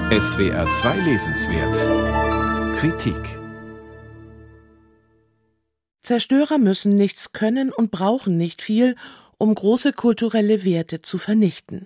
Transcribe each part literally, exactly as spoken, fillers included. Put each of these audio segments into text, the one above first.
S W R zwei Lesenswert Kritik. Zerstörer müssen nichts können und brauchen nicht viel, um große kulturelle Werte zu vernichten.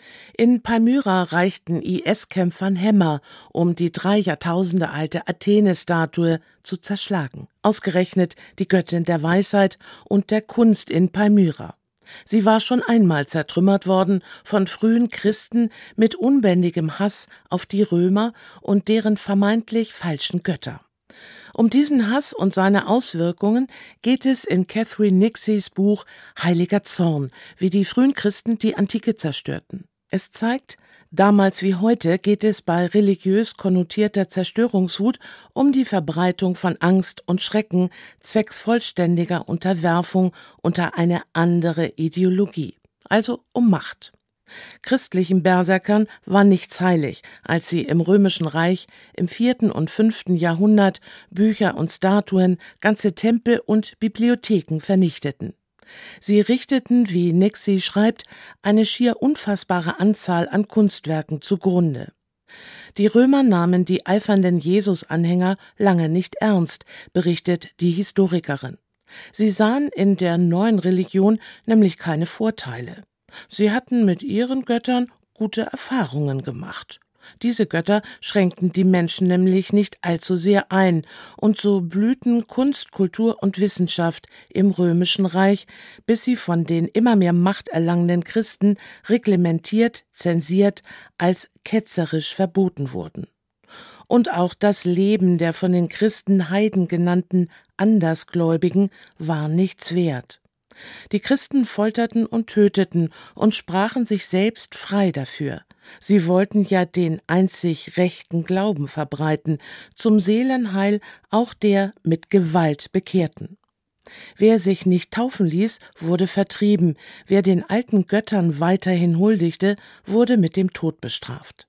In Palmyra reichten I S-Kämpfern Hämmer, um die drei Jahrtausende alte Athene-Statue zu zerschlagen. Ausgerechnet die Göttin der Weisheit und der Kunst in Palmyra. Sie war schon einmal zertrümmert worden von frühen Christen mit unbändigem Hass auf die Römer und deren vermeintlich falschen Götter. Um diesen Hass und seine Auswirkungen geht es in Catherine Nixeys Buch Heiliger Zorn, wie die frühen Christen die Antike zerstörten. Es zeigt, damals wie heute geht es bei religiös konnotierter Zerstörungswut um die Verbreitung von Angst und Schrecken zwecks vollständiger Unterwerfung unter eine andere Ideologie, also um Macht. Christlichen Berserkern war nichts heilig, als sie im Römischen Reich im vierten und fünften Jahrhundert Bücher und Statuen, ganze Tempel und Bibliotheken vernichteten. Sie richteten, wie Nixey schreibt, eine schier unfassbare Anzahl an Kunstwerken zugrunde. Die Römer nahmen die eifernden Jesus-Anhänger lange nicht ernst, berichtet die Historikerin. Sie sahen in der neuen Religion nämlich keine Vorteile. Sie hatten mit ihren Göttern gute Erfahrungen gemacht. Diese Götter schränkten die Menschen nämlich nicht allzu sehr ein, und so blühten Kunst, Kultur und Wissenschaft im Römischen Reich, bis sie von den immer mehr Macht erlangenden Christen reglementiert, zensiert, als ketzerisch verboten wurden. Und auch das Leben der von den Christen Heiden genannten Andersgläubigen war nichts wert. Die Christen folterten und töteten und sprachen sich selbst frei dafür. Sie wollten ja den einzig rechten Glauben verbreiten, zum Seelenheil auch der mit Gewalt Bekehrten. Wer sich nicht taufen ließ, wurde vertrieben, wer den alten Göttern weiterhin huldigte, wurde mit dem Tod bestraft.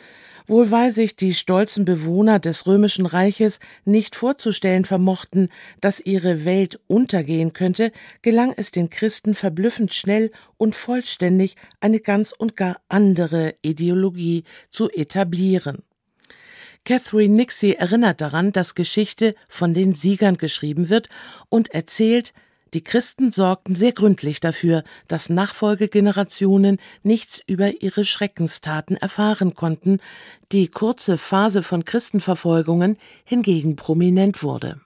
Wohl weil sich die stolzen Bewohner des Römischen Reiches nicht vorzustellen vermochten, dass ihre Welt untergehen könnte, gelang es den Christen verblüffend schnell und vollständig, eine ganz und gar andere Ideologie zu etablieren. Catherine Nixey erinnert daran, dass Geschichte von den Siegern geschrieben wird und erzählt, die Christen sorgten sehr gründlich dafür, dass Nachfolgegenerationen nichts über ihre Schreckenstaten erfahren konnten, die kurze Phase von Christenverfolgungen hingegen prominent wurde.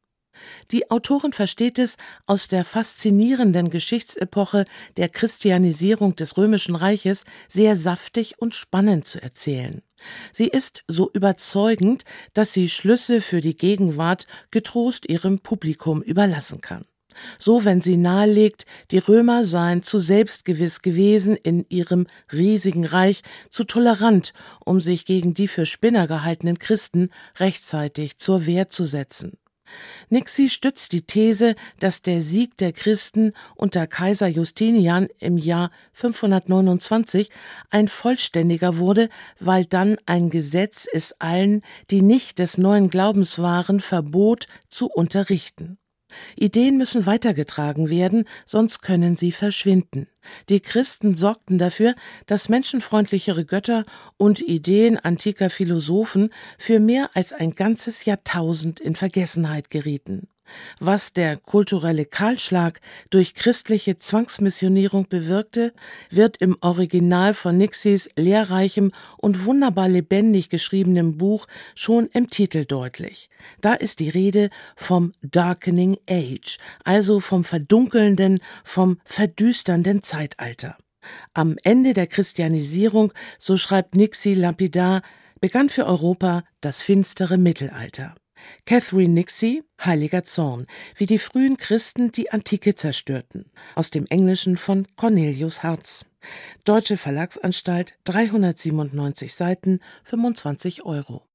Die Autorin versteht es, aus der faszinierenden Geschichtsepoche der Christianisierung des Römischen Reiches sehr saftig und spannend zu erzählen. Sie ist so überzeugend, dass sie Schlüsse für die Gegenwart getrost ihrem Publikum überlassen kann. So, wenn sie nahelegt, die Römer seien zu selbstgewiss gewesen in ihrem riesigen Reich, zu tolerant, um sich gegen die für Spinner gehaltenen Christen rechtzeitig zur Wehr zu setzen. Nixey stützt die These, dass der Sieg der Christen unter Kaiser Justinian im Jahr fünfhundertneunundzwanzig ein vollständiger wurde, weil dann ein Gesetz es allen, die nicht des neuen Glaubens waren, verbot, zu unterrichten. Ideen müssen weitergetragen werden, sonst können sie verschwinden. Die Christen sorgten dafür, dass menschenfreundlichere Götter und Ideen antiker Philosophen für mehr als ein ganzes Jahrtausend in Vergessenheit gerieten. Was der kulturelle Kahlschlag durch christliche Zwangsmissionierung bewirkte, wird im Original von Nixeys lehrreichem und wunderbar lebendig geschriebenem Buch schon im Titel deutlich. Da ist die Rede vom Darkening Age, also vom verdunkelnden, vom verdüsternden Zeitalter. Am Ende der Christianisierung, so schreibt Nixey lapidar, begann für Europa das finstere Mittelalter. Catherine Nixey, Heiliger Zorn, wie die frühen Christen die Antike zerstörten. Aus dem Englischen von Cornelius Hartz. Deutsche Verlagsanstalt, dreihundertsiebenundneunzig Seiten, fünfundzwanzig Euro.